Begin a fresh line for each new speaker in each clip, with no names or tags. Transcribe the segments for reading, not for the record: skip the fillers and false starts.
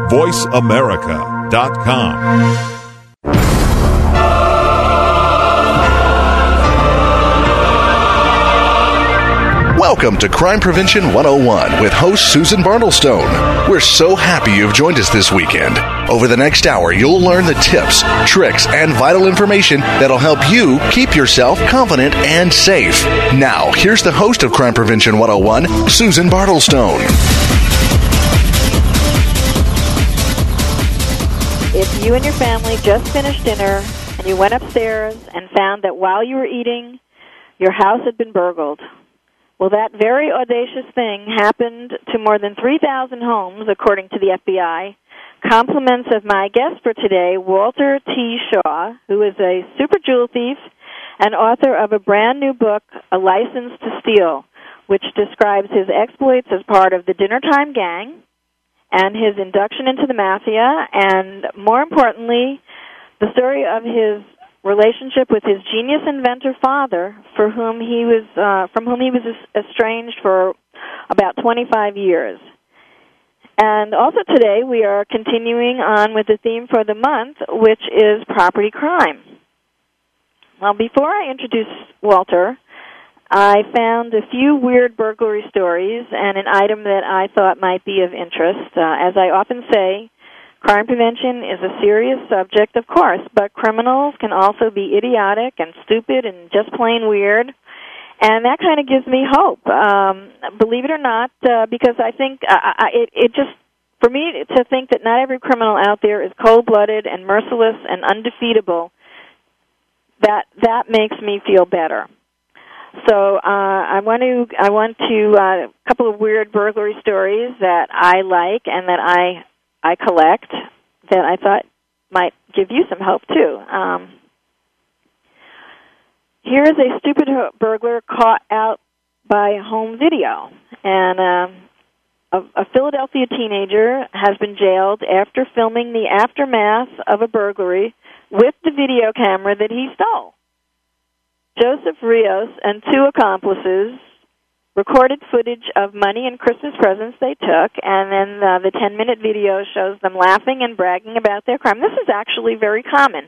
VoiceAmerica.com.
Welcome to Crime Prevention 101 with host Susan Bartlestone. We're so happy you've joined us this weekend. Over the next hour, you'll learn the tips, tricks, and vital information that'll help you keep yourself confident and safe. Now, here's the host of Crime Prevention 101, Susan Bartlestone.
If you and your family just finished dinner and you went upstairs and found that while you were eating, your house had been burgled, well, that very audacious thing happened to more than 3,000 homes, according to the FBI. Compliments of my guest for today, Walter T. Shaw, who is a super jewel thief and author of a brand new book, A License to Steal, which describes his exploits as part of the Dinnertime Gang and his induction into the Mafia, and more importantly, the story of his relationship with his genius inventor father, from whom he was estranged for about 25 years. And also today we are continuing on with the theme for the month, which is property crime. Well, before I introduce Walter, I found a few weird burglary stories and an item that I thought might be of interest. As I often say, crime prevention is a serious subject, of course, but criminals can also be idiotic and stupid and just plain weird, and that kind of gives me hope, believe it or not, because I think it just, for me to think that not every criminal out there is cold-blooded and merciless and undefeatable, that makes me feel better. So I want to a couple of weird burglary stories that I like and that I collect that I thought might give you some hope, too. Here is a stupid burglar caught out by home video. And a Philadelphia teenager has been jailed after filming the aftermath of a burglary with the video camera that he stole. Joseph Rios and two accomplices recorded footage of money and Christmas presents they took, and then the 10-minute video shows them laughing and bragging about their crime. This is actually very common.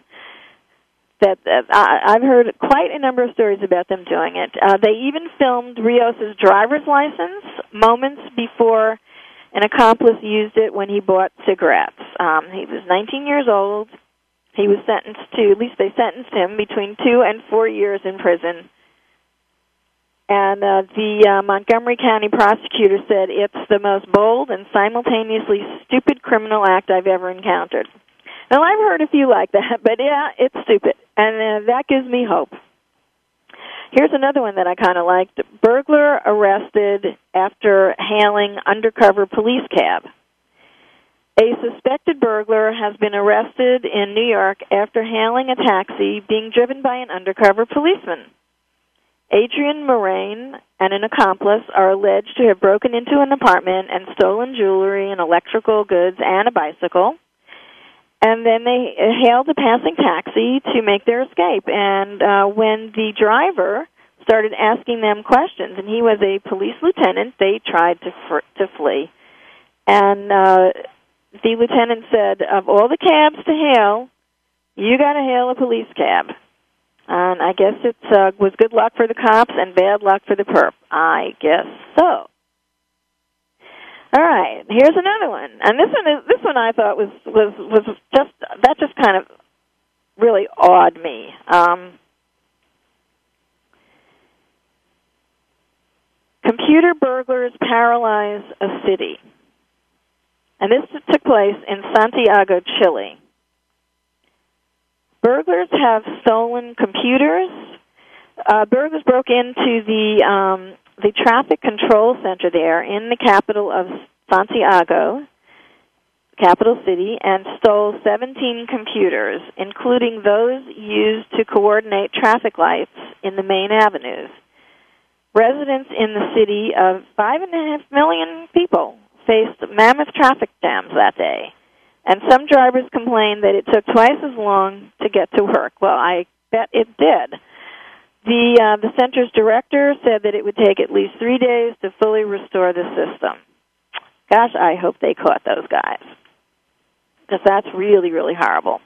I've heard quite a number of stories about them doing it. They even filmed Rios' driver's license moments before an accomplice used it when he bought cigarettes. He was 19 years old. He was sentenced to, at least they sentenced him, between 2 and 4 years in prison. And the Montgomery County prosecutor said it's the most bold and simultaneously stupid criminal act I've ever encountered. Now, I've heard a few like that, but yeah, it's stupid, and that gives me hope. Here's another one that I kind of liked. Burglar arrested after hailing undercover police cab. A suspected burglar has been arrested in New York after hailing a taxi being driven by an undercover policeman. Adrian Moraine and an accomplice are alleged to have broken into an apartment and stolen jewelry and electrical goods and a bicycle. And then they hailed a passing taxi to make their escape. And when the driver started asking them questions, and he was a police lieutenant, they tried to flee. And the lieutenant said, of all the cabs to hail, you got to hail a police cab. And I guess it was good luck for the cops and bad luck for the perp. I guess so. All right, here's another one, and this one I thought was just kind of really awed me. Computer burglars paralyze a city, and this took place in Santiago, Chile. Burglars have stolen computers. Burglars broke into the traffic control center there in the capital of Santiago, capital city, and stole 17 computers, including those used to coordinate traffic lights in the main avenues. Residents in the city of 5.5 million people faced mammoth traffic jams that day, and some drivers complained that it took twice as long to get to work. Well, I bet it did. The center's director said that it would take at least 3 days to fully restore the system. Gosh, I hope they caught those guys. because that's really, really horrible.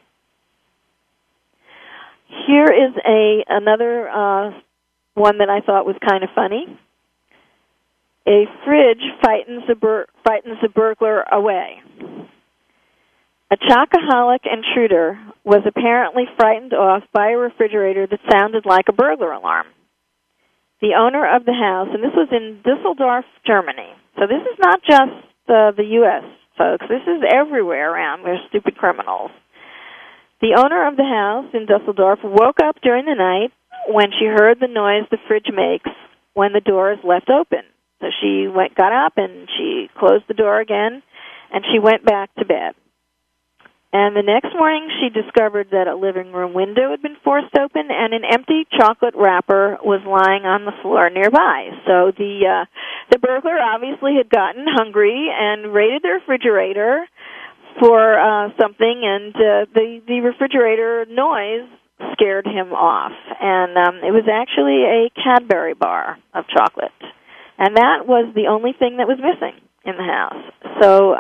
Here is another one that I thought was kind of funny. A fridge frightens a burglar away. A chocoholic intruder was apparently frightened off by a refrigerator that sounded like a burglar alarm. The owner of the house, and this was in Dusseldorf, Germany. So this is not just the U.S., folks. This is everywhere around. There's stupid criminals. The owner of the house in Dusseldorf woke up during the night when she heard the noise the fridge makes when the door is left open. So she got up and she closed the door again, and she went back to bed. And the next morning, she discovered that a living room window had been forced open, and an empty chocolate wrapper was lying on the floor nearby. So the burglar obviously had gotten hungry and raided the refrigerator for something, and the refrigerator noise scared him off. And it was actually a Cadbury bar of chocolate. And that was the only thing that was missing in the house. So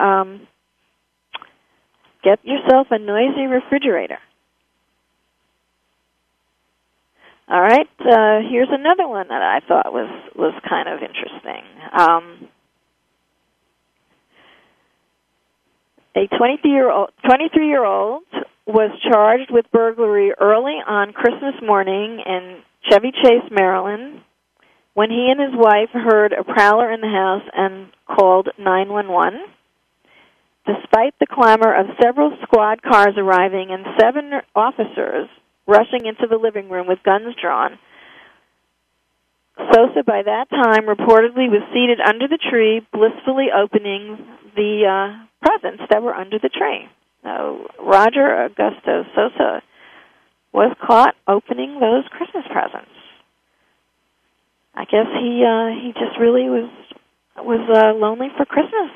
get yourself a noisy refrigerator. All right, here's another one that I thought was kind of interesting. A 23-year-old was charged with burglary early on Christmas morning in Chevy Chase, Maryland, when he and his wife heard a prowler in the house and called 911. Despite the clamor of several squad cars arriving and 7 officers rushing into the living room with guns drawn, Sosa, by that time, reportedly was seated under the tree, blissfully opening the presents that were under the tree. So Roger Augusto Sosa was caught opening those Christmas presents. I guess he just really was lonely for Christmas.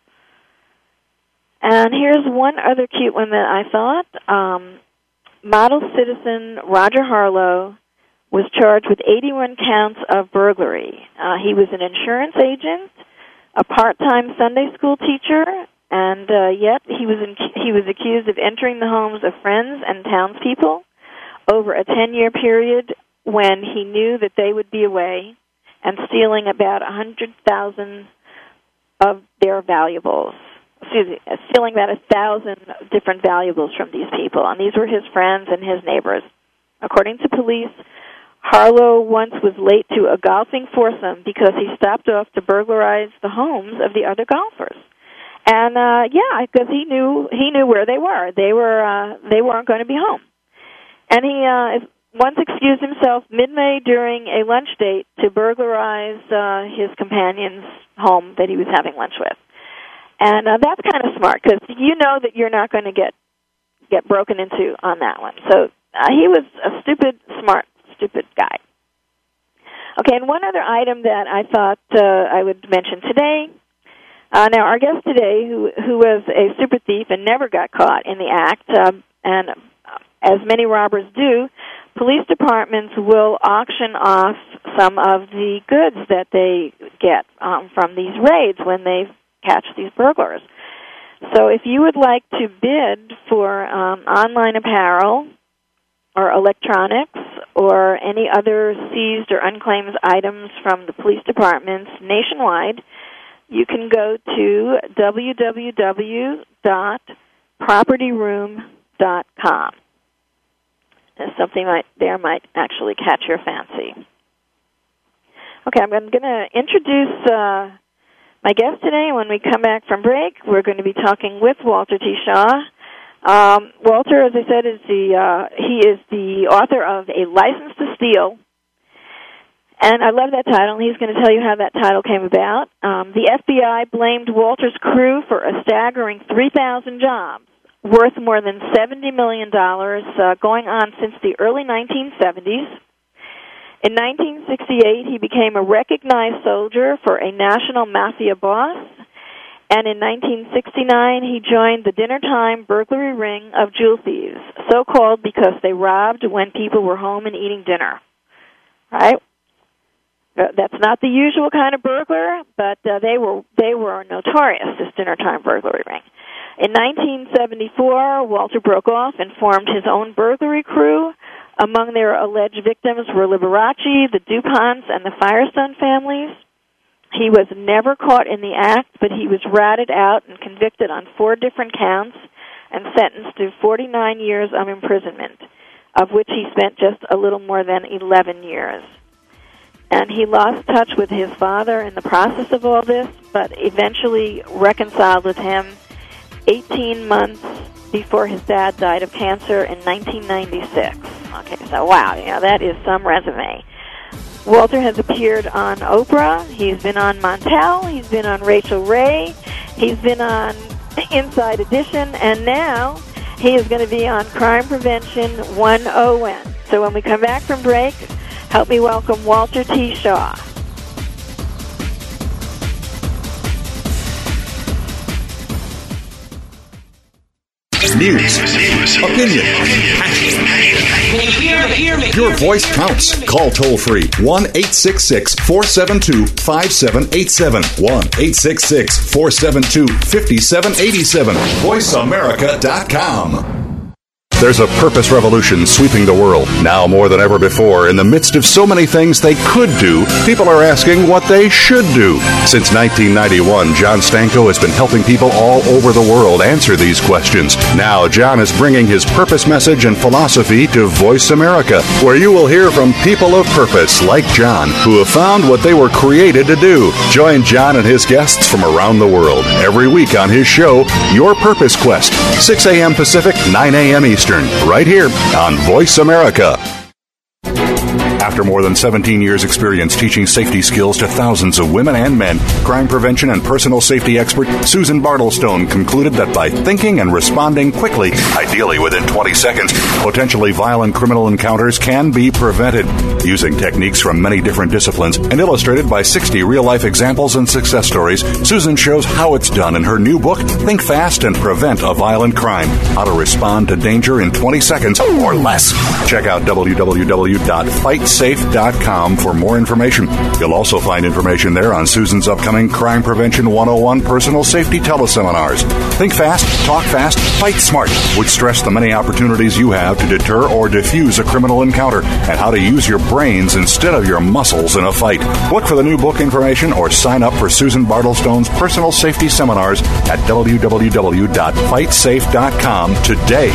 And here's one other cute one that I thought. Model citizen Roger Harlow was charged with 81 counts of burglary. He was an insurance agent, a part-time Sunday school teacher, and yet he was accused of entering the homes of friends and townspeople over a 10-year period when he knew that they would be away, and stealing about 100,000 of their valuables. Stealing about 1,000 different valuables from these people, and these were his friends and his neighbors. According to police, Harlow once was late to a golfing foursome because he stopped off to burglarize the homes of the other golfers. And because he knew where they were. They weren't going to be home. And he once excused himself mid-May during a lunch date to burglarize his companion's home that he was having lunch with. And that's kind of smart because you know that you're not going to get broken into on that one. So he was a smart, stupid guy. Okay, and one other item that I thought I would mention today. Now, our guest today, who was a super thief and never got caught in the act, and as many robbers do, police departments will auction off some of the goods that they get from these raids when they catch these burglars. So if you would like to bid for online apparel or electronics or any other seized or unclaimed items from the police departments nationwide, you can go to www.propertyroom.com. Something there might actually catch your fancy. Okay, I'm going to introduce my guest today. When we come back from break, we're going to be talking with Walter T. Shaw. Walter, as I said, he is the author of A License to Steal. And I love that title. He's going to tell you how that title came about. The FBI blamed Walter's crew for a staggering 3,000 jobs, worth more than $70 million, going on since the early 1970s. In 1968, he became a recognized soldier for a national mafia boss, and in 1969, he joined the dinner-time burglary ring of jewel thieves, so called because they robbed when people were home and eating dinner. Right? That's not the usual kind of burglar, but they were notorious, this dinner-time burglary ring. In 1974, Walter broke off and formed his own burglary crew. Among their alleged victims were Liberace, the DuPonts, and the Firestone families. He was never caught in the act, but he was ratted out and convicted on 4 different counts and sentenced to 49 years of imprisonment, of which he spent just a little more than 11 years. And he lost touch with his father in the process of all this, but eventually reconciled with him 18 months before his dad died of cancer in 1996. Okay, so wow, that is some resume. Walter has appeared on Oprah, he's been on Montel, he's been on Rachel Ray, he's been on Inside Edition, and now he is going to be on Crime Prevention 101. So when we come back from break, help me welcome Walter T. Shaw.
News, opinion,
hear me.
Your voice counts. Call toll-free 1-866-472-5787. 1-866-472-5787. VoiceAmerica.com. There's a purpose revolution sweeping the world. Now more than ever before, in the midst of so many things they could do, people are asking what they should do. Since 1991, John Stanko has been helping people all over the world answer these questions. Now, John is bringing his purpose message and philosophy to Voice America, where you will hear from people of purpose like John, who have found what they were created to do. Join John and his guests from around the world every week on his show, Your Purpose Quest, 6 a.m. Pacific, 9 a.m. Eastern. Right here on Voice America. After more than 17 years' experience teaching safety skills to thousands of women and men, crime prevention and personal safety expert Susan Bartlestone concluded that by thinking and responding quickly, ideally within 20 seconds, potentially violent criminal encounters can be prevented. Using techniques from many different disciplines and illustrated by 60 real-life examples and success stories, Susan shows how it's done in her new book, Think Fast and Prevent a Violent Crime: How to Respond to Danger in 20 Seconds or Less. Check out www.fightsafe.com for more information. You'll also find information there on Susan's upcoming Crime Prevention 101 personal safety teleseminars. Think fast, talk fast, fight smart would stress the many opportunities you have to deter or defuse a criminal encounter and how to use your brains instead of your muscles in a fight. Look for the new book information or sign up for Susan Bartlestone's personal safety seminars at www.fightsafe.com today.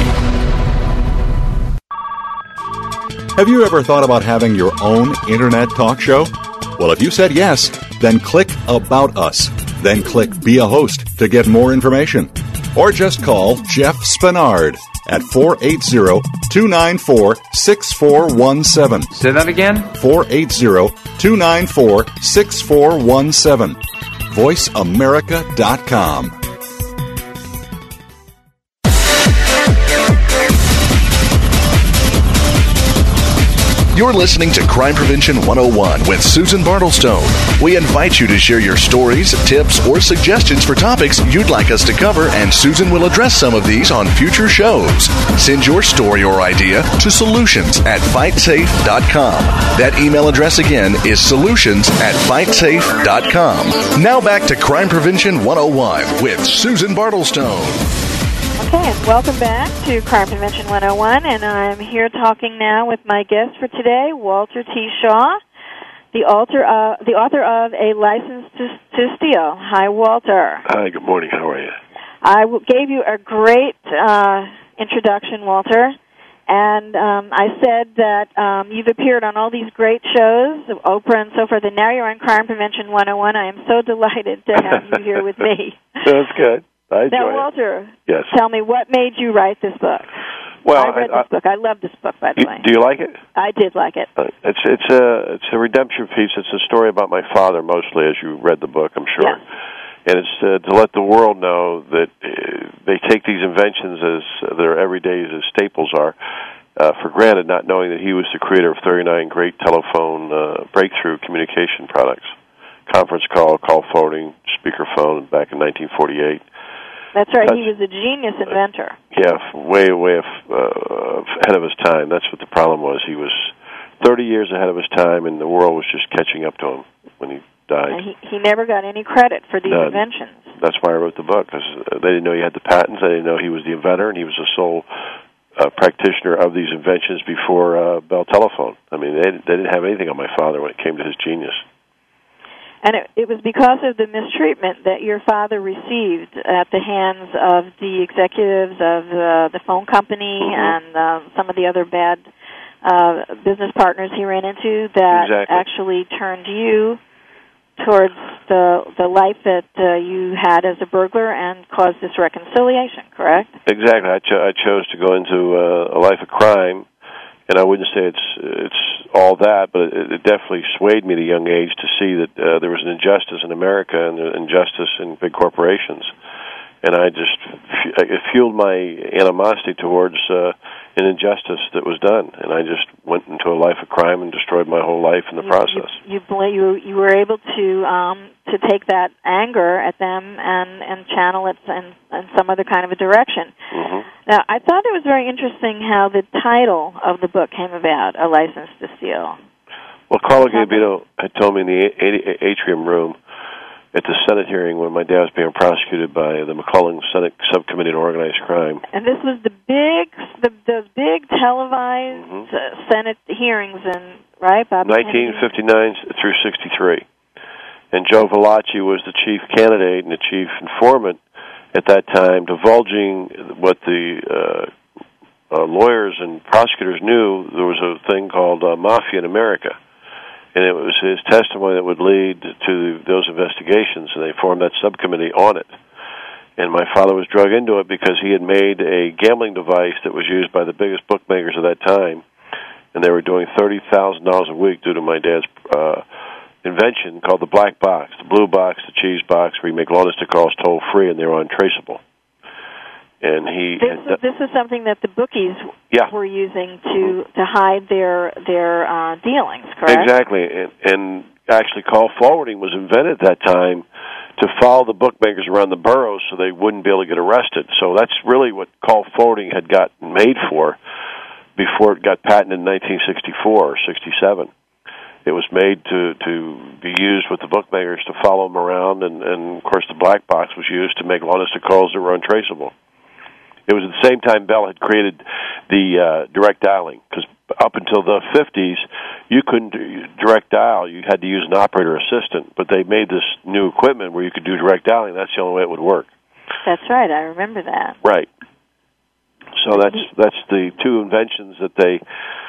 Have you ever thought about having your own internet talk show? Well, if you said yes, then click About Us. Then click Be a Host to get more information. Or just call Jeff Spinard at 480-294-6417.
Say that again?
480-294-6417. VoiceAmerica.com.
You're listening to Crime Prevention 101 with Susan Bartlestone. We invite you to share your stories, tips, or suggestions for topics you'd like us to cover, and Susan will address some of these on future shows. Send your story or idea to solutions@fightsafe.com. That email address again is solutions@fightsafe.com. Now back to Crime Prevention 101 with Susan Bartlestone.
Okay, and welcome back to Crime Prevention 101, and I'm here talking now with my guest for today, Walter T. Shaw, the author of A License to Steal. Hi, Walter.
Hi, good morning. How are you?
I gave you a great introduction, Walter, and I said that you've appeared on all these great shows, Oprah and so forth, and now you're on Crime Prevention 101. I am so delighted to have you here with me.
That's good. I enjoy
Now, Walter,
Yes.
Tell me, what made you write this book?
Well,
I read this book. I love this book, by the way.
Do you like it?
I did like it.
It's a redemption piece. It's a story about my father, mostly, as you read the book, I'm sure.
Yes.
And it's to let the world know that they take these inventions as their everydays as staples are for granted, not knowing that he was the creator of 39 great telephone breakthrough communication products. Conference call forwarding, speakerphone back in 1948.
That's right. He was a genius inventor.
Yeah, way ahead of his time. That's what the problem was. He was 30 years ahead of his time, and the world was just catching up to him when he died.
And he never got any credit for these
None.
inventions.
That's why I wrote the book, because they didn't know he had the patents. They didn't know he was the inventor, and he was the sole practitioner of these inventions before Bell Telephone. I mean, they didn't have anything on my father when it came to his genius.
And it was because of the mistreatment that your father received at the hands of the executives of the phone company and some of the other bad business partners he ran into that actually turned you towards the life that you had as a burglar and caused this reconciliation, correct?
Exactly. I chose to go into a life of crime, and I wouldn't say it's all that, but it definitely swayed me at a young age to see that there was an injustice in America and an injustice in big corporations. And it fueled my animosity towards an injustice that was done, and I just went into a life of crime and destroyed my whole life in the process.
You were able to take that anger at them and channel it in some other kind of a direction. Now, I thought it was very interesting how the title of the book came about, A License to Steal.
Well, Carlo Gambino had told me in the atrium room at the Senate hearing when my dad was being prosecuted by the McClellan Senate Subcommittee on Organized Crime.
And this was those big televised Senate hearings right, Bob?
1959 through 63. And Joe Valachi was the chief candidate and the chief informant at that time, divulging what the lawyers and prosecutors knew. There was a thing called mafia in America. And it was his testimony that would lead to those investigations, and they formed that subcommittee on it. And my father was drug into it because he had made a gambling device that was used by the biggest bookmakers of that time, and they were doing $30,000 a week due to my dad's invention called the black box, the blue box, the cheese box, where you make long-distance calls toll-free, and they were untraceable. And
this is something that the bookies were using to hide their dealings, correct?
Exactly, and actually call forwarding was invented at that time to follow the bookmakers around the boroughs so they wouldn't be able to get arrested. So that's really what call forwarding had gotten made for before it got patented in 1964 or 67. It was made to be used with the bookmakers to follow them around, and of course the black box was used to make long-distance calls that were untraceable. It was at the same time Bell had created the direct dialing, because up until the 50s, you couldn't direct dial. You had to use an operator assistant, but they made this new equipment where you could do direct dialing. That's the only way it would work.
That's right. I remember that.
Right. So that's the two inventions that they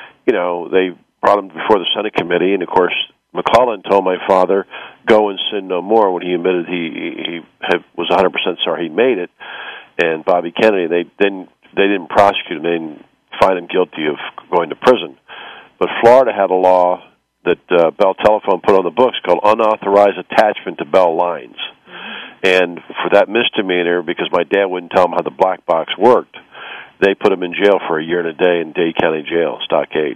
brought them before the Senate committee, and of course McClellan told my father, "Go and sin no more," when he admitted he was 100% sorry he made it. And Bobby Kennedy, they didn't prosecute him. They didn't find him guilty of going to prison. But Florida had a law that Bell Telephone put on the books called unauthorized attachment to Bell lines. And for that misdemeanor, because my dad wouldn't tell him how the black box worked, they put him in jail for a year and a day in Dade County Jail, Stockade.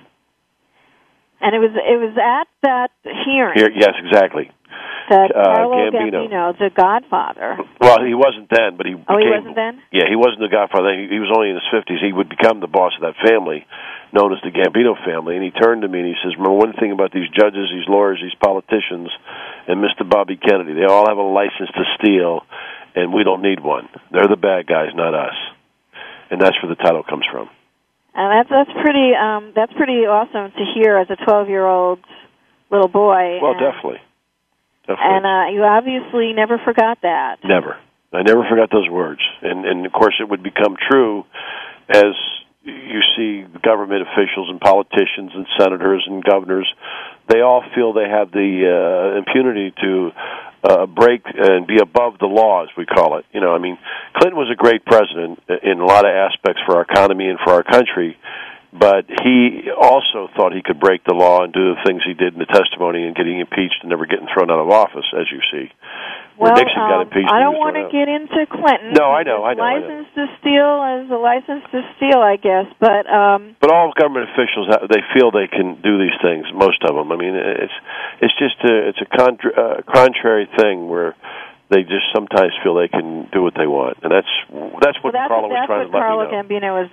And it was at that hearing.
Yes, exactly.
That Carlo Gambino, the Godfather.
Well, he wasn't then, but he became...
Oh, he wasn't then?
Yeah, he wasn't the Godfather. He was only in his 50s. He would become the boss of that family, known as the Gambino family. And he turned to me and he says, "Remember one thing about these judges, these lawyers, these politicians, and Mr. Bobby Kennedy. They all have a license to steal, and we don't need one. They're the bad guys, not us." And that's where the title comes from.
And that's pretty awesome to hear as a 12-year-old little boy.
Well, definitely.
And you obviously never forgot that.
Never. I never forgot those words. And of course, it would become true as you see government officials and politicians and senators and governors. They all feel they have the impunity to break and be above the law, as we call it. Clinton was a great president in a lot of aspects for our economy and for our country, but he also thought he could break the law and do the things he did in the testimony and getting impeached and never getting thrown out of office, as you see.
Well,
Nixon got impeached,
I don't want to get into Clinton.
No, I know.
License to steal is a license to steal, I guess. But
all government officials, they feel they can do these things. Most of them. I mean, it's just a contrary thing where they just sometimes feel they can do what they want, and that's what Carlo was trying to let me know. That's what
Carlo Gambino was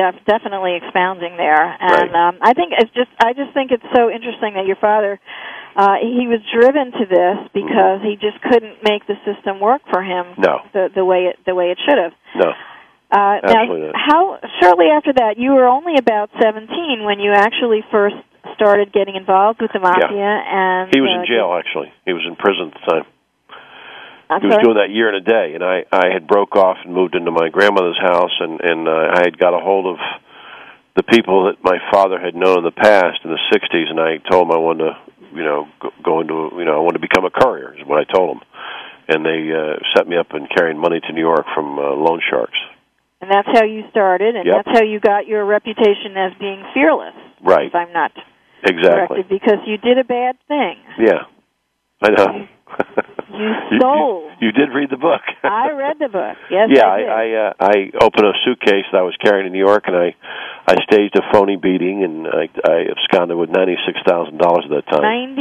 definitely expounding there, and
right.
I just think it's so interesting that your father He was driven to this because he just couldn't make the system work for him.
No.
The way it should have.
No. Absolutely
now, shortly after that, you were only about 17 when you actually first started getting involved with the mafia, and
he was in jail. Actually, he was in prison at the time.
He
was doing that year and a day, and I had broke off and moved into my grandmother's house, and I had got a hold of the people that my father had known in the past in the 60s, and I told them I wanted to, go into, I wanted to become a courier, is what I told them. And they set me up in carrying money to New York from loan sharks.
And that's how you started, and
Yep.
that's how you got your reputation as being fearless.
Right.
If I'm not
Exactly.
corrected, because you did a bad thing.
Yeah, I know.
You stole.
You did read the book.
I read the book. Yes,
yeah,
I did.
I opened a suitcase that I was carrying in New York, and I staged a phony beating, and I absconded with $96,000 at that time.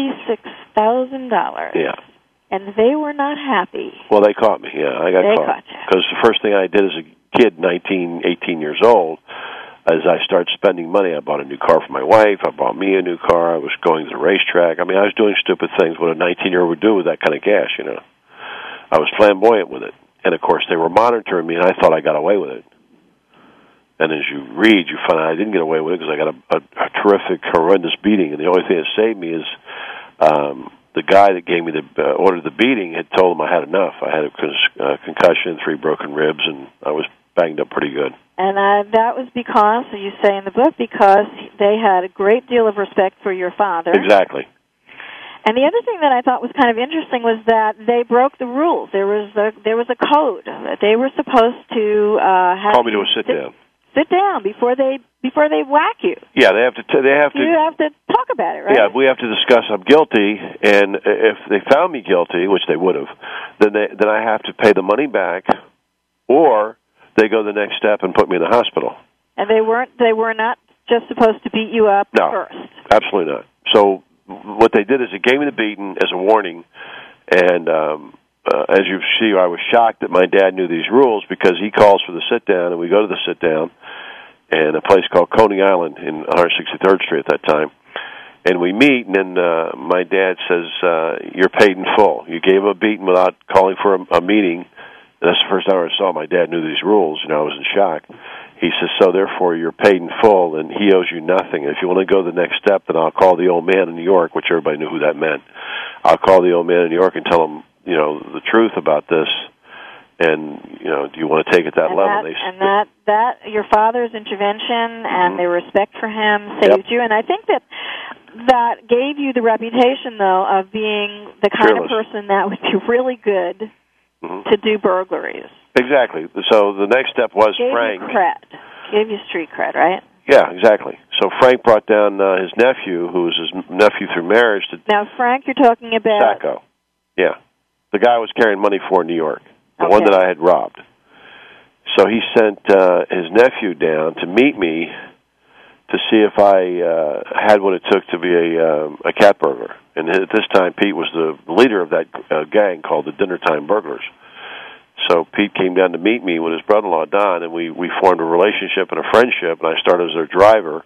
$96,000.
Yeah.
And they were not happy.
Well, they caught me. Yeah, I got
They
caught.
caught you.
Because the first thing I did as a kid, 19, 18 years old, as I started spending money, I bought a new car for my wife. I bought me a new car. I was going to the racetrack. I mean, I was doing stupid things what a 19-year-old would do with that kind of cash, I was flamboyant with it. And, of course, they were monitoring me, and I thought I got away with it. And as you read, you find out I didn't get away with it because I got a terrific, horrendous beating. And the only thing that saved me is the guy that gave me ordered the beating had told him I had enough. I had a concussion, 3 broken ribs, and I was banged up pretty good.
And that was because, you say in the book, because they had a great deal of respect for your father.
Exactly.
And the other thing that I thought was kind of interesting was that they broke the rules. There was a code that they were supposed to have.
Call me to a sit down.
Sit down before they whack you.
Yeah, they have to.
You have to talk about it, right?
Yeah, we have to discuss. I'm guilty, and if they found me guilty, which they would have, then I have to pay the money back, or they go the next step and put me in the hospital.
And they were not just supposed to beat you up first.
Absolutely not. So what they did is they gave me the beating as a warning, and as you see, I was shocked that my dad knew these rules because he calls for the sit-down, and we go to the sit-down in a place called Coney Island in 163rd Street at that time. And we meet, and then my dad says, you're paid in full. You gave him a beating without calling for a meeting. And that's the first time I saw my dad knew these rules, I was in shock. He says, so therefore you're paid in full, and he owes you nothing. And if you want to go the next step, then I'll call the old man in New York, which everybody knew who that meant. I'll call the old man in New York and tell him, the truth about this, and, do you want to take it that level?
That your father's intervention and their respect for him saved you, and I think that gave you the reputation, though, of being the kind of person that would be really good to do burglaries.
Exactly. So the next step was Frank.
Gave you street cred, right?
Yeah, exactly. So Frank brought down his nephew, who was his nephew through marriage.
Now, Frank, you're talking about...
Sacco. Yeah. The guy I was carrying money for in New York, the one that I had robbed. So he sent his nephew down to meet me to see if I had what it took to be a cat burglar. And at this time, Pete was the leader of that gang called the Dinner Time Burglars. So Pete came down to meet me with his brother-in-law, Don, and we formed a relationship and a friendship, and I started as their driver.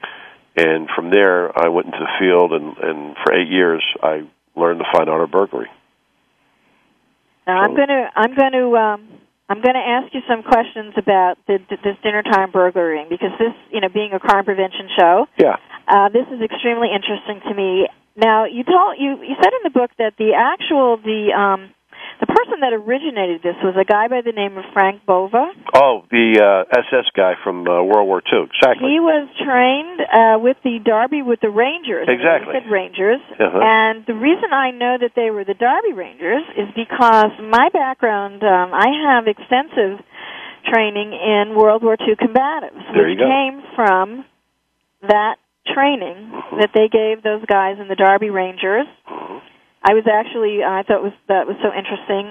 And from there, I went into the field, and for 8 years, I learned the fine art of burglary.
Now, I'm going to ask you some questions about this dinner time burglaring, because this, being a crime prevention show, this is extremely interesting to me. Now, you said in the book that the person that originated this was a guy by the name of Frank Bova.
Oh, the SS guy from World War II. Exactly.
He was trained with the Rangers.
Exactly.
They said Rangers. And the reason I know that they were the Derby Rangers is because my background, I have extensive training in World War II combatives, which came from that training that they gave those guys in the Derby Rangers. I was actually, I thought that was so interesting.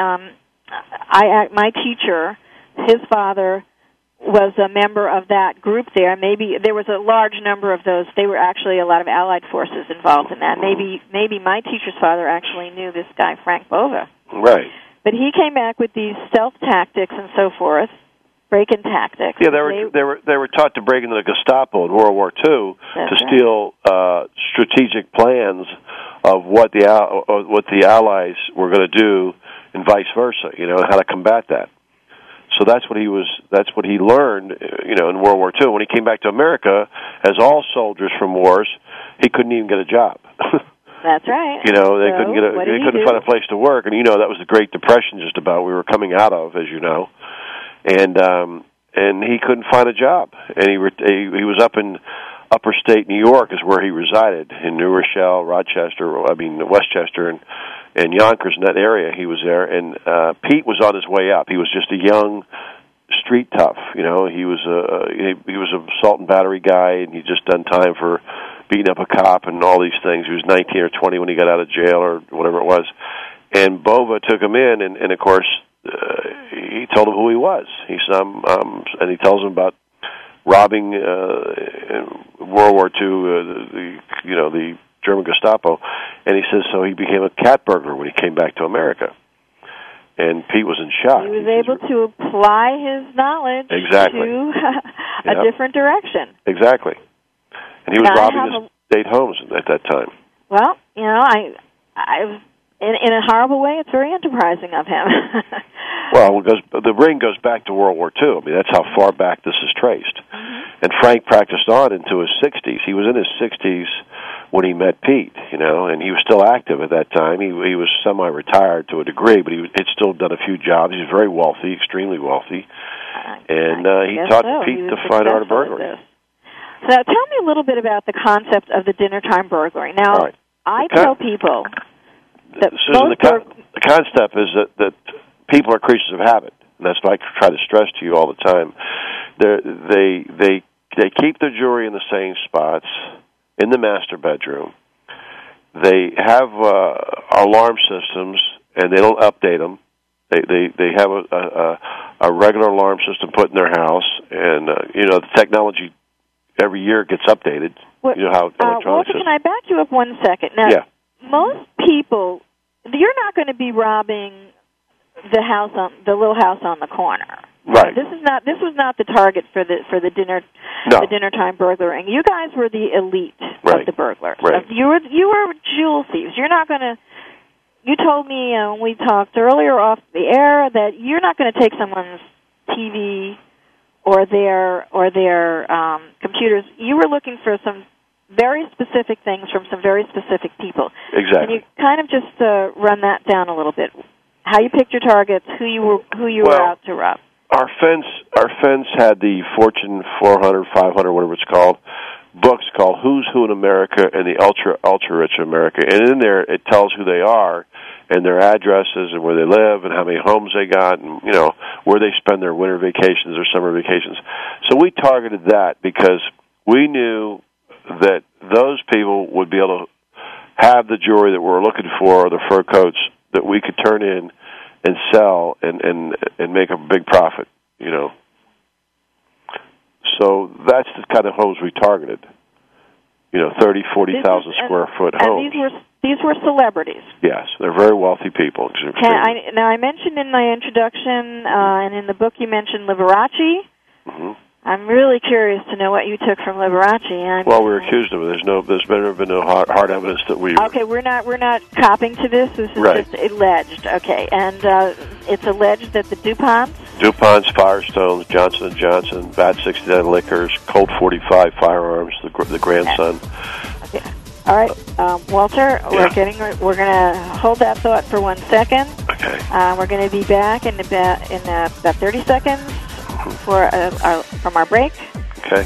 My teacher, his father was a member of that group there. Maybe there was a large number of those. They were actually a lot of Allied forces involved in that. Maybe my teacher's father actually knew this guy, Frank Bova.
Right.
But he came back with these stealth tactics and so forth, break-in tactics.
Yeah, they were taught to break into the Gestapo in World War II to steal strategic plans of what the Allies were going to do, and vice versa. How to combat that. So that's what he learned, in World War II. When he came back to America, as all soldiers from wars, he couldn't even get a job.
That's right.
They couldn't find a place to work, and that was the Great Depression just about we were coming out of, as you know, and he couldn't find a job, and he was up in upper state New York is where he resided, in New Rochelle, Westchester, and Yonkers, in that area. He was there, and Pete was on his way up. He was just a young street tough. He was a assault and battery guy, and he'd just done time for beating up a cop and all these things. He was 19 or 20 when he got out of jail or whatever it was. And Bova took him in, and of course, he told him who he was. He said, and he tells him about robbing in World War II, the German Gestapo. And he says, so he became a cat burglar when he came back to America. And Pete was in shock.
He was able to apply his knowledge to a different direction.
Exactly. And he was robbing state homes at that time.
Well, I in a horrible way, it's very enterprising of him.
Well, the ring goes back to World War II. I mean, that's how far back this is traced. Mm-hmm. And Frank practiced on into his 60s. He was in his 60s when he met Pete, and he was still active at that time. He was semi-retired to a degree, but he had still done a few jobs. He was very wealthy, extremely wealthy. And he taught Pete the fine art of burglary.
So tell me a little bit about the concept of the dinner time burglary. Now, I tell people that
Susan, the concept is that people are creatures of habit, and that's what I try to stress to you all the time. They keep their jewelry in the same spots in the master bedroom. They have alarm systems, and they don't update them. They have a regular alarm system put in their house, and the technology every year gets updated. How electronic
can I back you up 1 second? Now, most people, you're not going to be robbing the little house on the corner.
Right.
This was not the target for the dinner time burglary. You guys were the elite of the burglars.
Right.
You were jewel thieves. You're not going to. You told me when we talked earlier off the air that you're not going to take someone's TV or their computers. You were looking for some very specific things from some very specific people.
Exactly.
Can you kind of just run that down a little bit? How you picked your targets, who you were out to rob.
Our fence had the Fortune 400, 500, whatever it's called, books called Who's Who in America and the Ultra Rich in America. And in there, it tells who they are and their addresses and where they live and how many homes they got and, where they spend their winter vacations or summer vacations. So we targeted that because we knew that those people would be able to have the jewelry that we're looking for, or the fur coats that we could turn in and sell and make a big profit, So that's the kind of homes we targeted. 30, 40,000 square foot homes.
And these were celebrities.
Yes, they're very wealthy people.
Now, I mentioned in my introduction, and in the book you mentioned Liberace. Mm-hmm. I'm really curious to know what you took from Liberace.
Well, we're accused of it. There's never been no hard evidence that we.
Okay, we're not copping to this. This is just alleged. Okay, and it's alleged that the DuPonts,
Firestones, Johnson & Johnson, Bat 69 Liquors, Colt 45 firearms, the grandson.
Okay. All right, Walter. Yeah. We're going to hold that thought for 1 second.
Okay.
We're going to be back in about 30 seconds. From our break.
Okay.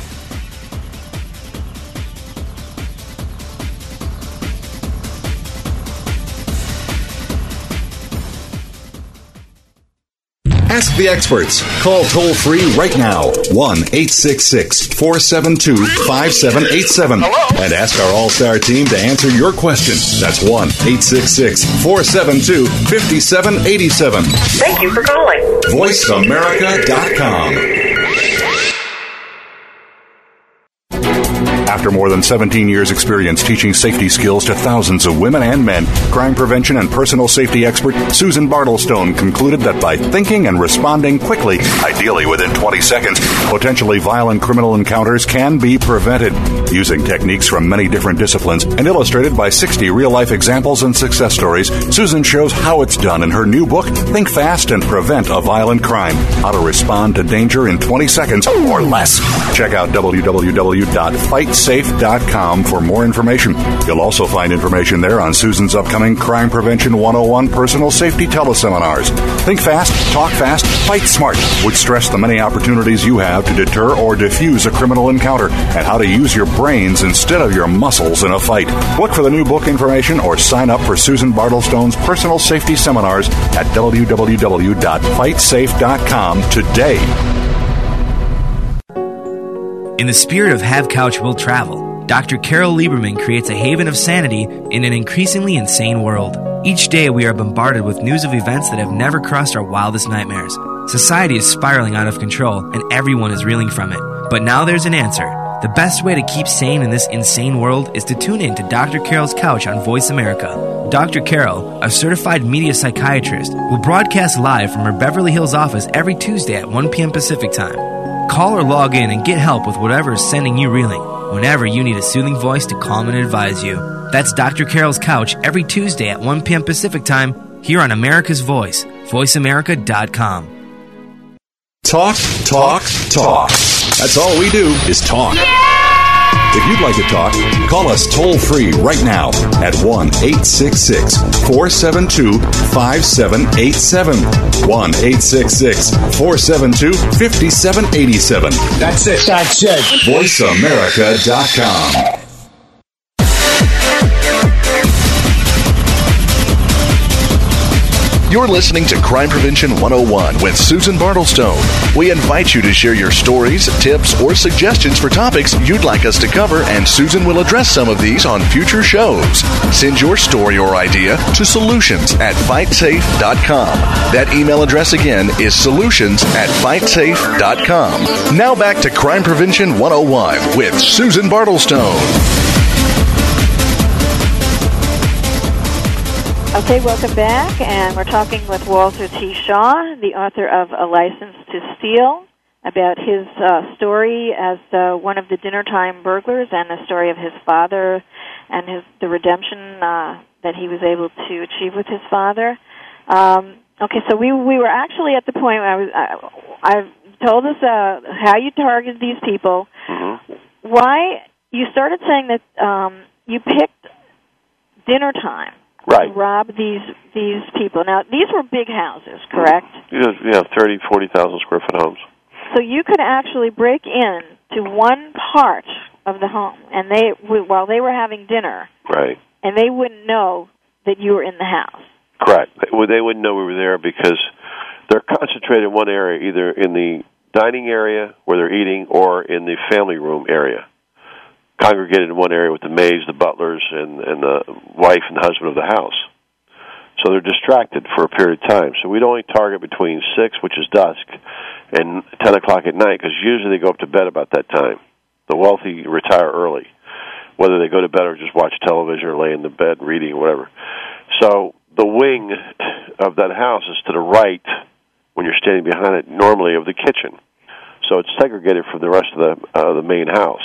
Ask the experts. Call toll-free right now. 1-866-472-5787. And ask our All-Star team to answer your question. That's 1-866-472-5787.
Thank you for calling.
VoiceAmerica.com. After more than 17 years' experience teaching safety skills to thousands of women and men, crime prevention and personal safety expert Susan Bartlestone concluded that by thinking and responding quickly, ideally within 20 seconds, potentially violent criminal encounters can be prevented. Using techniques from many different disciplines and illustrated by 60 real-life examples and success stories, Susan shows how it's done in her new book, Think Fast and Prevent a Violent Crime: How to Respond to Danger in 20 Seconds or Less. Check out www.fightsafe.com for more information. You'll also find information there on Susan's upcoming Crime Prevention 101 personal safety teleseminars. Think fast, talk fast, fight smart, which stress the many opportunities you have to deter or defuse a criminal encounter and how to use your brains instead of your muscles in a fight. Look for the new book information or sign up for Susan Bartlestone's personal safety seminars at www.fightsafe.com today.
In the spirit of Have Couch Will Travel, Dr. Carol Lieberman creates a haven of sanity in an increasingly insane world. Each day we are bombarded with news of events that have never crossed our wildest nightmares. Society is spiraling out of control and everyone is reeling from it. But now there's an answer. The best way to keep sane in this insane world is to tune in to Dr. Carol's Couch on Voice America. Dr. Carol, a certified media psychiatrist, will broadcast live from her Beverly Hills office every Tuesday at 1 p.m. Pacific Time. Call or log in and get help with whatever is sending you reeling, whenever you need a soothing voice to calm and advise you. That's Dr. Carol's Couch every Tuesday at 1 p.m. Pacific Time here on America's Voice, voiceamerica.com.
Talk, talk, talk. That's all we do is talk. If you'd like to talk, call us toll-free right now at 1-866-472-5787. 1-866-472-5787.
That's it.
VoiceAmerica.com.
You're listening to Crime Prevention 101 with Susan Bartlestone. We invite you to share your stories, tips, or suggestions for topics you'd like us to cover, and Susan will address some of these on future shows. Send your story or idea to solutions@fightsafe.com. That email address again is solutions@fightsafe.com. Now back to Crime Prevention 101 with Susan Bartlestone.
Okay, welcome back, and we're talking with Walter T. Shaw, the author of A License to Steal, about his story as one of the dinner-time burglars and the story of his father and the redemption that he was able to achieve with his father. Okay, so we were actually at the point where I told us how you targeted these people. Mm-hmm. Why you started saying that you picked dinner time.
Right.
To rob these people. Now, these were big houses, correct?
Yeah, 30,000, 40,000 square foot homes.
So you could actually break in to one part of the home, and while they were having dinner,
right,
and they wouldn't know that you were in the house.
Correct. They wouldn't know we were there because they're concentrated in one area, either in the dining area where they're eating or in the family room area. Congregated in one area with the maids, the butlers, and the wife and husband of the house. So they're distracted for a period of time. So we'd only target between 6, which is dusk, and 10 o'clock at night, because usually they go up to bed about that time. The wealthy retire early, whether they go to bed or just watch television or lay in the bed reading or whatever. So the wing of that house is to the right, when you're standing behind it, normally of the kitchen. So it's segregated from the rest of the main house.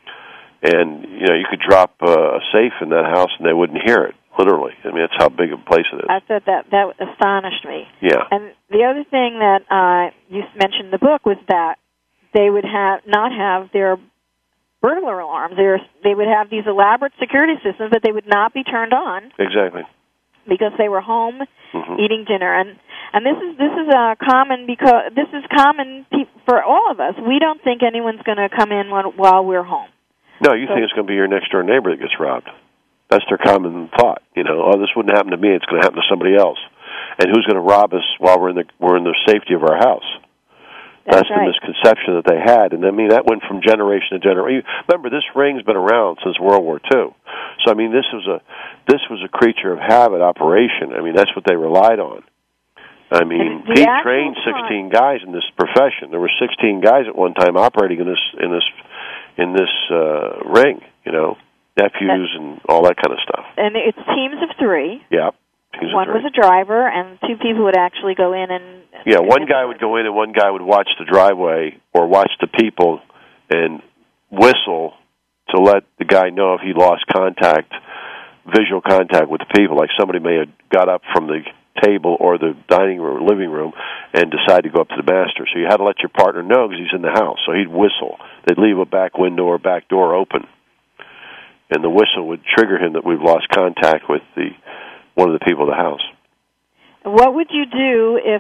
And, you could drop a safe in that house and they wouldn't hear it, literally. I mean, that's how big a place it is.
I thought that astonished me.
Yeah.
And the other thing that you mentioned in the book was that they would not have their burglar alarms. They would have these elaborate security systems, but they would not be turned on.
Exactly.
Because they were home eating dinner. And this is common because this is common for all of us. We don't think anyone's going to come in while we're home.
No, you think it's going to be your next-door neighbor that gets robbed. That's their common thought. Oh, this wouldn't happen to me. It's going to happen to somebody else. And who's going to rob us while we're in the safety of our house? That's right. The misconception that they had. And, I mean, that went from generation to generation. Remember, this ring's been around since World War II. So, I mean, this was a creature of habit operation. I mean, that's what they relied on. I mean, Pete trained 16 guys in this profession. There were 16 guys at one time operating in this in this ring, nephews and all that kind of stuff.
And it's teams of 3.
Yeah.
One was a driver, and 2 people would actually go in and...
Yeah, one guy would go in and one guy would watch the driveway or watch the people and whistle to let the guy know if he lost visual contact with the people. Like somebody may have got up from the table or the dining room, living room, and decided to go up to the master. So you had to let your partner know because he's in the house. So he'd whistle. They'd leave a back window or back door open, and the whistle would trigger him that we've lost contact with one of the people in the house.
What would you do if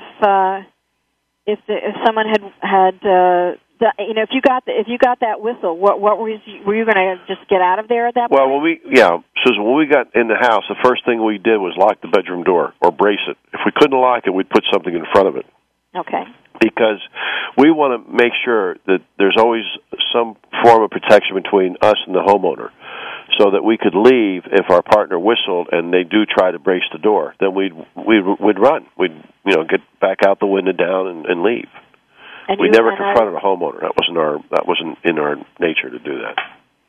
someone had if you got that whistle? What were you going to just get out of there at that point?
Well, Susan, when we got in the house, the first thing we did was lock the bedroom door or brace it. If we couldn't lock it, we'd put something in front of it.
Okay.
Because we want to make sure that there's always some form of protection between us and the homeowner, so that we could leave if our partner whistled and they do try to brace the door. Then we'd run. We'd get back out the window down and leave. And we never confronted a homeowner. That wasn't in our nature to do that.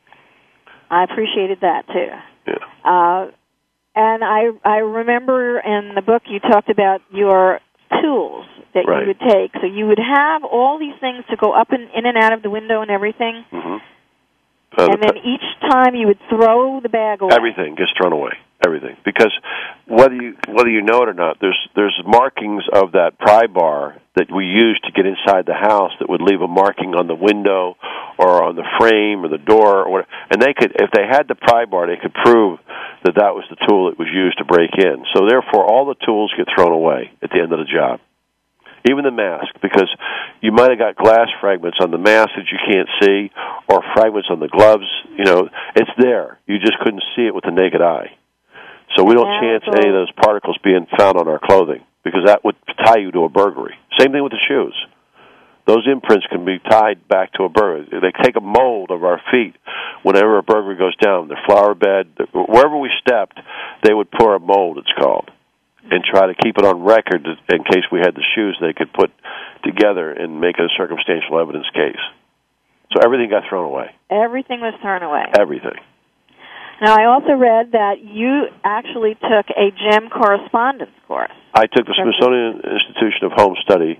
I appreciated that too.
Yeah.
And I remember in the book you talked about your tools that you would take. So you would have all these things to go up and in and out of the window and everything.
Mm-hmm.
And then each time you would throw the bag away.
Everything gets thrown away. Everything, because whether you know it or not, there's markings of that pry bar that we use to get inside the house that would leave a marking on the window or on the frame or the door or whatever. And they could, if they had the pry bar, they could prove that was the tool that was used to break in. So therefore, all the tools get thrown away at the end of the job. Even the mask, because you might have got glass fragments on the mask that you can't see, or fragments on the gloves. It's there. You just couldn't see it with the naked eye. So we don't chance any of those particles being found on our clothing, because that would tie you to a burglary. Same thing with the shoes. Those imprints can be tied back to a burglary. They take a mold of our feet whenever a burglary goes down. The flower bed, wherever we stepped, they would pour a mold, it's called, and try to keep it on record in case we had the shoes they could put together and make it a circumstantial evidence case. So everything got thrown away.
Everything was thrown away.
Everything.
Now, I also read that you actually took a gem correspondence course.
I took the Smithsonian Institution of Home Study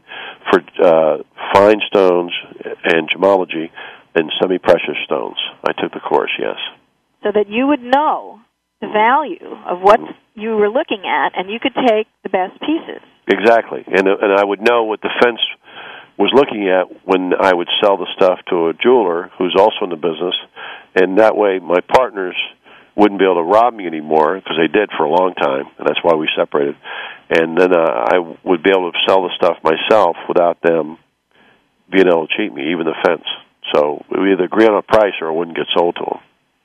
for fine stones and gemology and semi-precious stones. I took the course, yes.
So that you would know the value of what you were looking at, and you could take the best pieces. Exactly.
And I would know what the fence was looking at when I would sell the stuff to a jeweler who's also in the business, and that way my partners wouldn't be able to rob me anymore, because they did for a long time, and that's why we separated. And then I would be able to sell the stuff myself without them being able to cheat me, even the fence. So we either agree on a price or it wouldn't get sold to them.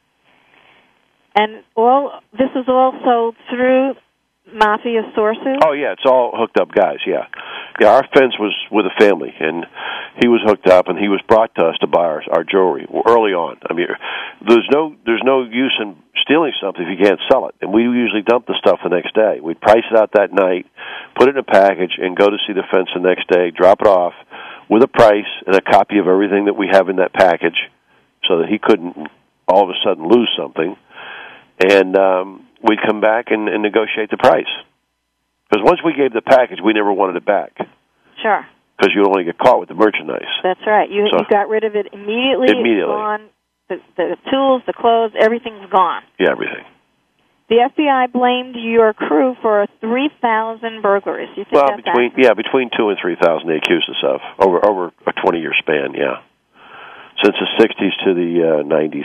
And this is also through mafia sources?
Oh, yeah, it's all hooked up guys, yeah. Yeah, our fence was with a family, and he was hooked up, and he was brought to us to buy our jewelry early on. I mean, there's no use in stealing something if you can't sell it, and we usually dump the stuff the next day. We'd price it out that night, put it in a package, and go to see the fence the next day, drop it off with a price and a copy of everything that we have in that package so that he couldn't all of a sudden lose something. And we'd come back and negotiate the price. Because once we gave the package, we never wanted it back.
Sure.
Because you only get caught with the merchandise.
That's right. You got rid of it immediately.
Immediately.
It's gone. The tools, the clothes, everything's gone.
Yeah, everything.
The FBI blamed your crew for 3,000 burglaries. You think that's accurate?
Between 2,000 and 3,000 they accused us of over a 20-year span. Yeah, since the 60s to the 90s.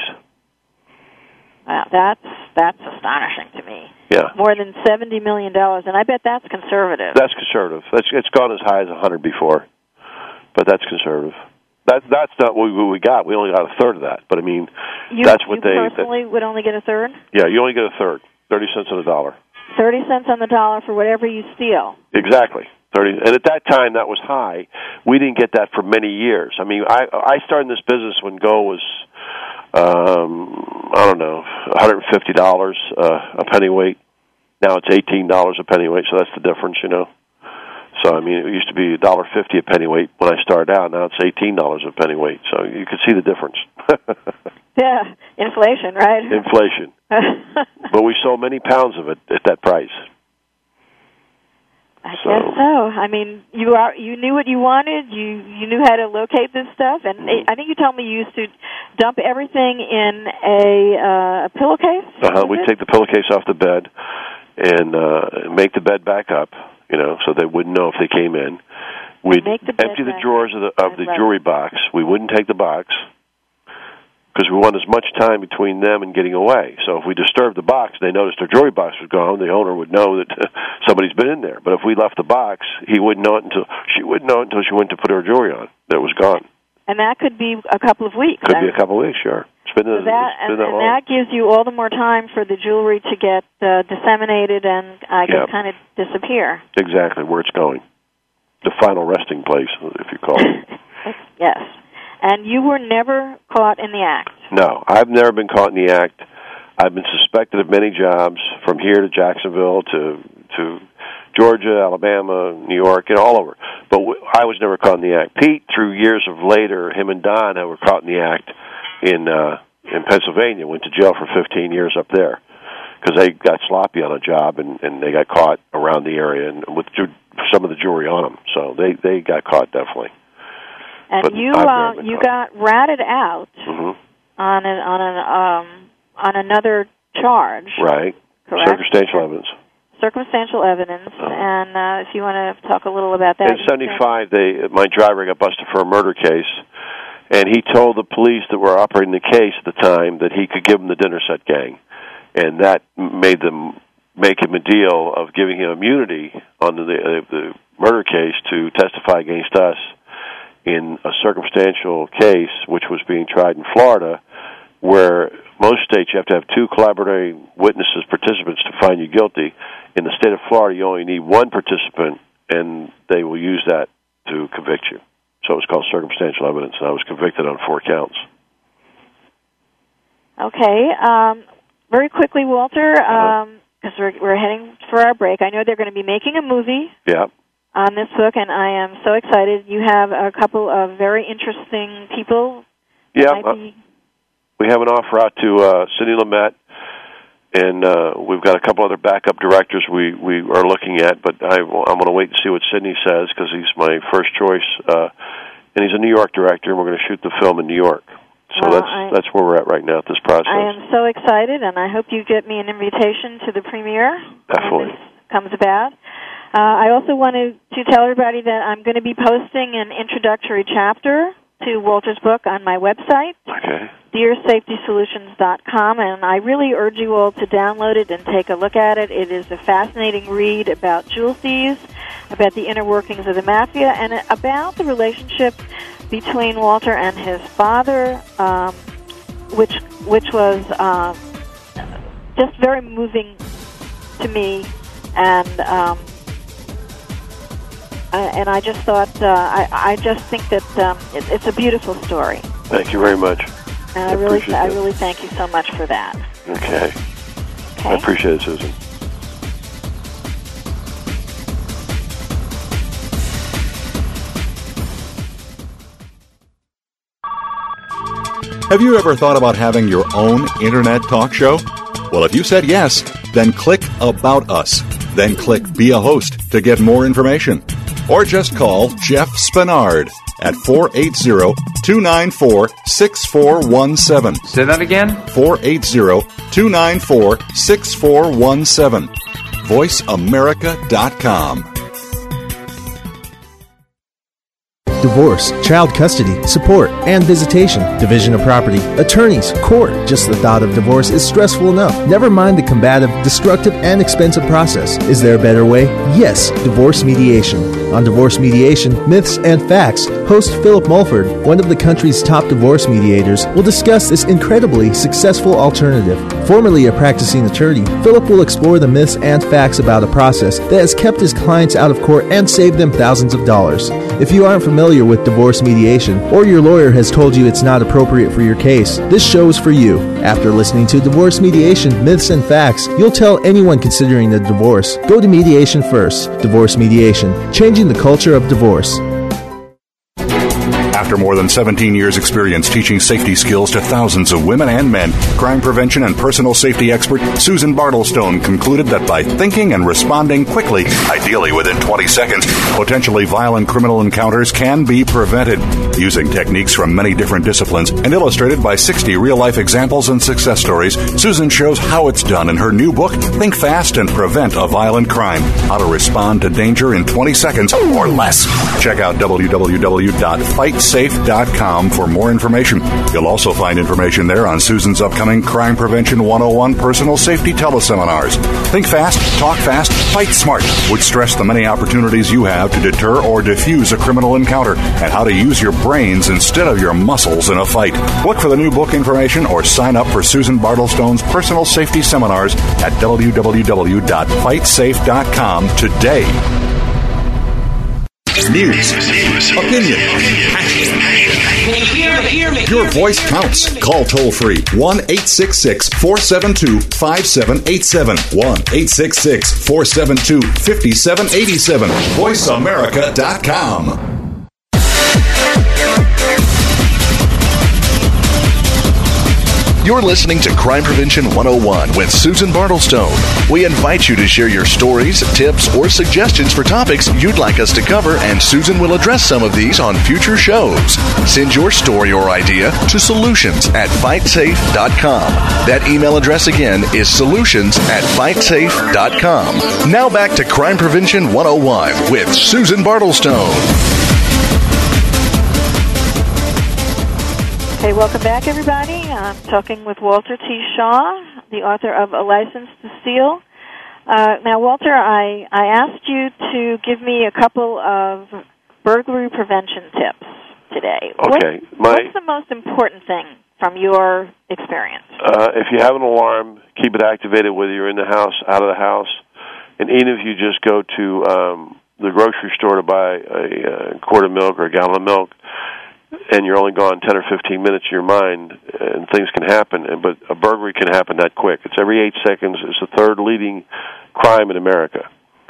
Wow, that's astonishing to me.
Yeah,
more than $70 million, and I bet that's conservative.
That's conservative. It's gone as high as 100 before, but that's conservative. That's not what we got. We only got a third of that. But I mean, that's what they
personally would only get a third.
Yeah, you only get a third. 30 cents on the dollar.
30 cents on the dollar for whatever you steal.
Exactly. 30, and at that time that was high. We didn't get that for many years. I mean, I started in this business when gold was I don't know, $150 a pennyweight. Now it's $18 a pennyweight, so that's the difference, you know. So, I mean, it used to be $1.50 a pennyweight when I started out. Now it's $18 a pennyweight. So you can see the difference.
Yeah, inflation, right?
Inflation. But we sold many pounds of it at that price.
I guess so. I mean, you knew what you wanted. You knew how to locate this stuff, and I think you told me you used to dump everything in a pillowcase.
We'd take the pillowcase off the bed and make the bed back up, so they wouldn't know if they came in. We'd empty the drawers of the jewelry box. We wouldn't take the box because we want as much time between them and getting away. So if we disturbed the box, they noticed their jewelry box was gone, the owner would know that somebody's been in there. But if we left the box, she wouldn't know it until she went to put her jewelry on. That it was gone.
And that could be a couple of weeks.
Could be a couple of weeks, sure.
That gives you all the more time for the jewelry to get disseminated and kind of disappear.
Exactly, where it's going. The final resting place, if you call it.
Yes. And you were never caught in the act?
No, I've never been caught in the act. I've been suspected of many jobs, from here to Jacksonville to Georgia, Alabama, New York, all over. But I was never caught in the act. Pete, through years of later, him and Don were caught in the act in Pennsylvania, went to jail for 15 years up there because they got sloppy on a job and they got caught around the area and with some of the jewelry on them. So they got caught, definitely.
And
but
you got ratted out on another charge,
right?
Correct.
Circumstantial evidence.
And if you want to talk a little about that.
In '75, my driver got busted for a murder case, and he told the police that were operating the case at the time that he could give them the dinner set gang, and that made them make him a deal of giving him immunity on the murder case to testify against us in a circumstantial case which was being tried in Florida, where most states you have to have two collaborating witnesses, participants, to find you guilty. In the state of Florida, you only need one participant, and they will use that to convict you. So it was called circumstantial evidence, and I was convicted on 4 counts.
Okay. Very quickly, Walter, because we're heading for our break, I know they're going to be making a movie.
Yeah.
On this book, and I am so excited. You have a couple of very interesting people.
Yeah, we have an offer out to Sidney Lumet, and we've got a couple other backup directors we are looking at, but I'm going to wait and see what Sidney says because he's my first choice, and he's a New York director, and we're going to shoot the film in New York. So that's where we're at right now at this process.
I am so excited, and I hope you get me an invitation to the premiere.
Definitely.
When this comes about. I also wanted to tell everybody that I'm going to be posting an introductory chapter to Walter's book on my website, DeerSafetySolutions.com, and I really urge you all to download it and take a look at it. It is a fascinating read about jewel thieves, about the inner workings of the mafia, and about the relationship between Walter and his father, which was just very moving to me, and I just thought, I just think that it's a beautiful story.
Thank you very much.
And I really thank you so much for that.
Okay. I appreciate it, Susan.
Have you ever thought about having your own Internet talk show? Well, if you said yes, then click About Us. Then click Be a Host to get more information. Or just call Jeff Spenard at 480-294-6417.
Say that again?
480-294-6417. VoiceAmerica.com.
Divorce, child custody, support, and visitation, division of property, attorneys, court. Just the thought of divorce is stressful enough. Never mind the combative, destructive, and expensive process. Is there a better way? Yes, divorce mediation. On Divorce Mediation, Myths and Facts, Host Philip Mulford, one of the country's top divorce mediators, will discuss this incredibly successful alternative. Formerly a practicing attorney, Philip will explore the myths and facts about a process that has kept his clients out of court and saved them thousands of dollars. If you aren't familiar with divorce mediation, or your lawyer has told you it's not appropriate for your case, this show is for you. After listening to Divorce Mediation, Myths and Facts, you'll tell anyone considering a divorce, go to Mediation First. Divorce Mediation, changing the culture of divorce.
After more than 17 years' experience teaching safety skills to thousands of women and men, crime prevention and personal safety expert Susan Bartlestone concluded that by thinking and responding quickly, ideally within 20 seconds, potentially violent criminal encounters can be prevented. Using techniques from many different disciplines and illustrated by 60 real-life examples and success stories, Susan shows how it's done in her new book, Think Fast and Prevent a Violent Crime, How to Respond to Danger in 20 Seconds or Less. Check out www.fightsafe.com for more information. You'll also find information there on Susan's upcoming Crime Prevention 101 personal safety teleseminars. Think fast, talk fast, fight smart, which stress the many opportunities you have to deter or defuse a criminal encounter and how to use your brains instead of your muscles in a fight. Look for the new book information or sign up for Susan Bartlestone's personal safety seminars at www.fightsafe.com today. News, opinion, your voice counts. Call toll-free 1-866-472-5787. 1-866-472-5787. VoiceAmerica.com.
You're listening to Crime Prevention 101 with Susan Bartlestone. We invite you to share your stories, tips, or suggestions for topics you'd like us to cover, and Susan will address some of these on future shows. Send your story or idea to solutions@fightsafe.com. That email address again is solutions@fightsafe.com. Now back to Crime Prevention 101 with Susan Bartlestone.
Hey, welcome back, everybody. I'm talking with Walter T. Shaw, the author of A License to Steal. Now, Walter, I asked you to give me a couple of burglary prevention tips today.
Okay.
What's the most important thing from your experience?
If you have an alarm, keep it activated whether you're in the house, out of the house. And even if you just go to the grocery store to buy a quart of milk or a gallon of milk, and you're only gone 10 or 15 minutes in your mind, and things can happen, but a burglary can happen that quick. It's every 8 seconds. It's the third leading crime in America.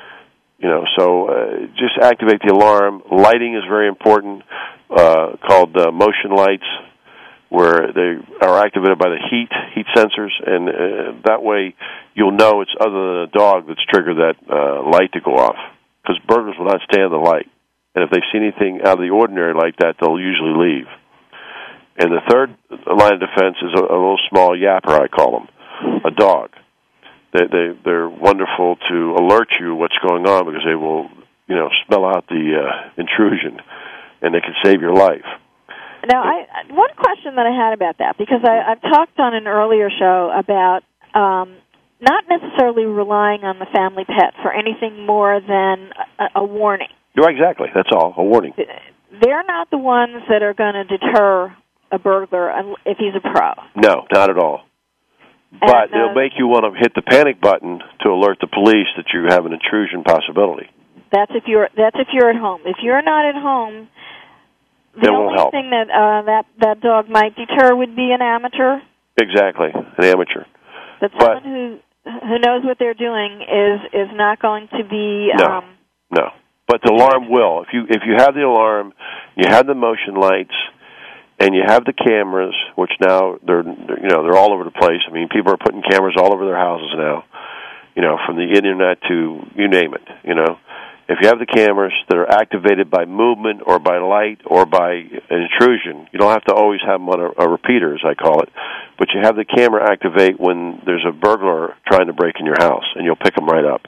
So just activate the alarm. Lighting is very important, called motion lights, where they are activated by the heat sensors, and that way you'll know it's other than a dog that's triggered that light to go off, because burglars will not stand the light. And if they see anything out of the ordinary like that, they'll usually leave. And the third line of defense is a little small yapper, I call them, a dog. They're wonderful to alert you what's going on because they will, smell out the intrusion, and they can save your life.
Now, one question that I had about that, because I've talked on an earlier show about not necessarily relying on the family pet for anything more than a warning.
Right, exactly. That's all, a warning.
They're not the ones that are going to deter a burglar if he's a pro. No,
not at all. But they'll make you want to hit the panic button to alert the police that you have an intrusion possibility.
That's if you're at home. If you're not at home, the only thing that dog might deter would be an amateur.
Exactly, an amateur.
But someone who knows what they're doing is not going to be.
No. But the alarm will. If you have the alarm, you have the motion lights, and you have the cameras, which now they're all over the place. I mean, people are putting cameras all over their houses now. From the internet to you name it. If you have the cameras that are activated by movement or by light or by an intrusion, you don't have to always have them on a repeater, as I call it, but you have the camera activate when there's a burglar trying to break in your house, and you'll pick them right up.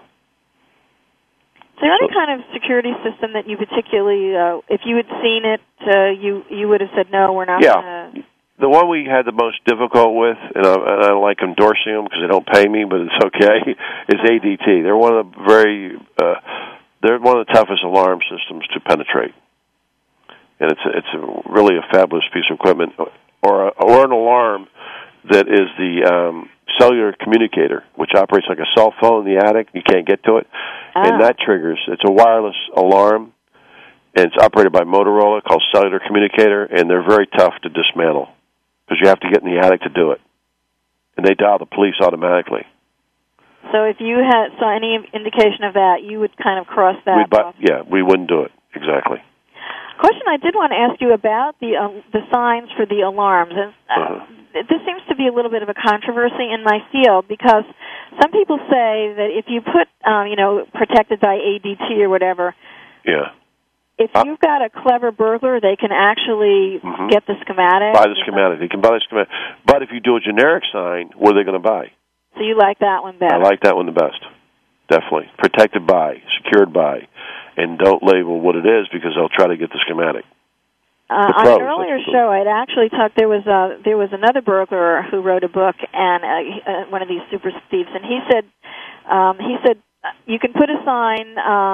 Is there any kind of security system that you particularly, if you had seen it, you would have said, no, we're not going to...
The one we had the most difficult with, and I don't like endorsing them because they don't pay me, but it's okay, is ADT. They're one of the toughest alarm systems to penetrate. and it's really a fabulous piece of equipment, or an alarm that is the cellular communicator, which operates like a cell phone in the attic. You can't get to it, and that triggers. It's a wireless alarm, and it's operated by Motorola, called Cellular Communicator, and they're very tough to dismantle because you have to get in the attic to do it, and they dial the police automatically.
So if you saw any indication of that, you would kind of cross that off.
Yeah, we wouldn't do it. Exactly.
Question I did want to ask you about the signs for the alarms. This seems to be a little bit of a controversy in my field because some people say that if you put, protected by ADT or whatever, if you've got a clever burglar, they can actually get the schematic.
Buy the schematic. They can buy the schematic. But if you do a generic sign, what are they going to buy?
So you like that one better?
I like that one the best. Definitely. Protected by, secured by, and don't label what it is because they'll try to get the schematic.
On an earlier show, I'd actually talked. There was another burglar who wrote a book and one of these super thieves, and he said you can put a sign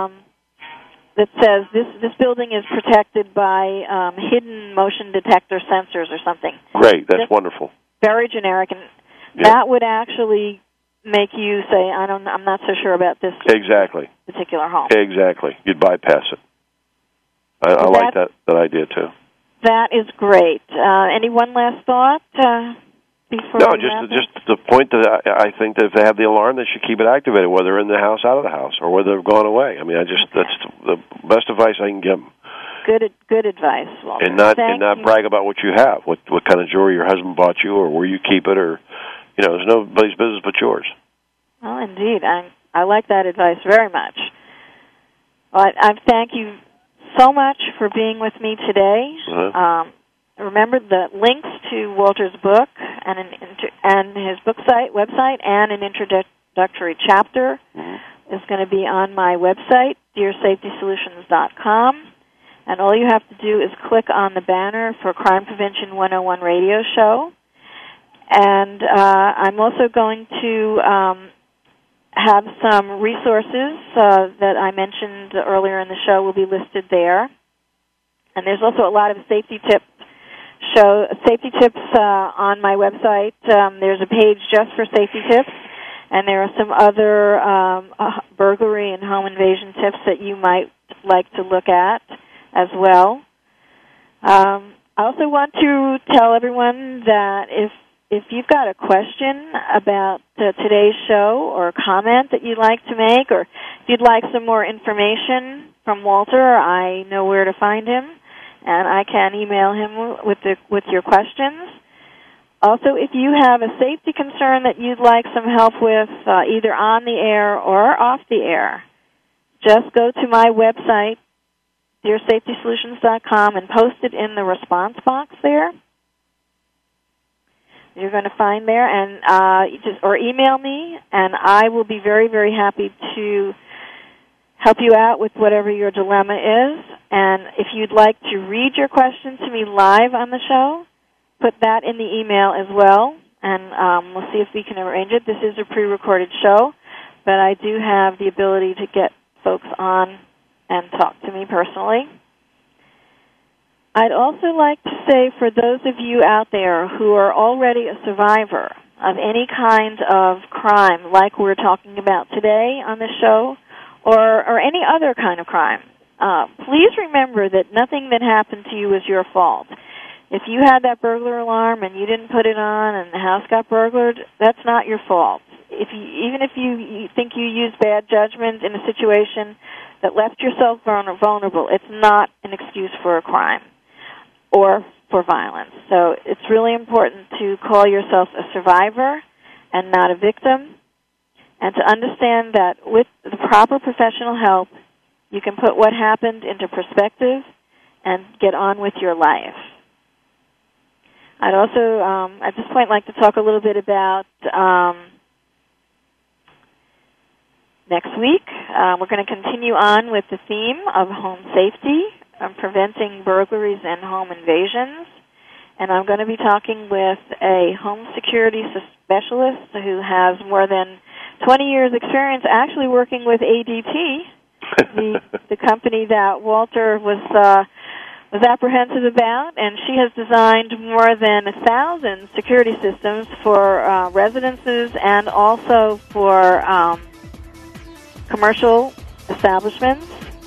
that says this building is protected by hidden motion detector sensors or something.
Great, that's wonderful.
Very generic, and that would actually make you say, I'm not so sure about this particular home.
Exactly. You'd bypass it. I like that idea, too.
That is great. Any one last thought before
No, just the point that I think that if they have the alarm, they should keep it activated, whether they're in the house, out of the house, or whether they've gone away. I mean, that's the best advice I can give them.
Good advice, Walter.
And not brag about what you have, what kind of jewelry your husband bought you, or where you keep it, or there's nobody's business but yours.
Well, indeed, I like that advice very much. Well, I thank you so much for being with me today. Remember the links to Walter's book and his website and an introductory chapter is going to be on my website, DearSafetySolutions.com. And all you have to do is click on the banner for Crime Prevention 101 radio show. And I'm also going to have some resources that I mentioned earlier in the show will be listed there. And there's also a lot of safety tips on my website. There's a page just for safety tips, and there are some other burglary and home invasion tips that you might like to look at as well. I also want to tell everyone that if you've got a question about today's show or a comment that you'd like to make, or if you'd like some more information from Walter, I know where to find him, and I can email him with your questions. Also, if you have a safety concern that you'd like some help with, either on the air or off the air, just go to my website, DearSafetySolutions.com, and post it in the response box there. You're going to find there, and or email me, and I will be very, very happy to help you out with whatever your dilemma is. And if you'd like to read your question to me live on the show, put that in the email as well, and we'll see if we can arrange it. This is a pre-recorded show, but I do have the ability to get folks on and talk to me personally. I'd also like to say, for those of you out there who are already a survivor of any kind of crime, like we're talking about today on the show, or any other kind of crime, please remember that nothing that happened to you was your fault. If you had that burglar alarm and you didn't put it on and the house got burglared, that's not your fault. Even if you think you used bad judgment in a situation that left yourself vulnerable, it's not an excuse for a crime or for violence. So it's really important to call yourself a survivor and not a victim, and to understand that with the proper professional help, you can put what happened into perspective and get on with your life. I'd also, at this point, like to talk a little bit about next week. We're going to continue on with the theme of home safety, preventing burglaries and home invasions. And I'm going to be talking with a home security specialist who has more than 20 years' experience actually working with ADT, the company that Walter was was apprehensive about, and she has designed more than 1,000 security systems for residences and also for commercial establishments.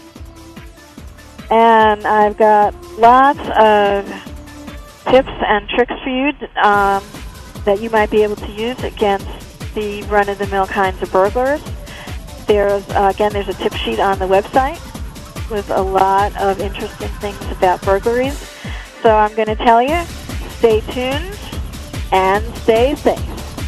And I've got lots of tips and tricks for you that you might be able to use against the run-of-the-mill kinds of burglars. There's a tip sheet on the website with a lot of interesting things about burglaries. So I'm going to tell you, stay tuned and stay safe.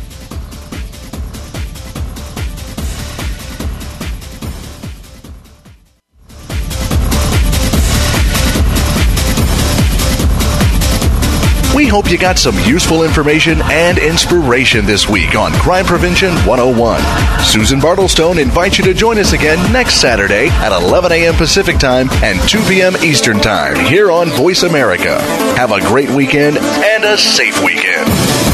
We hope you got some useful information and inspiration this week on Crime Prevention 101. Susan Bartlestone invites you to join us again next Saturday at 11 a.m. Pacific Time and 2 p.m. Eastern Time here on Voice America. Have a great weekend and a safe weekend.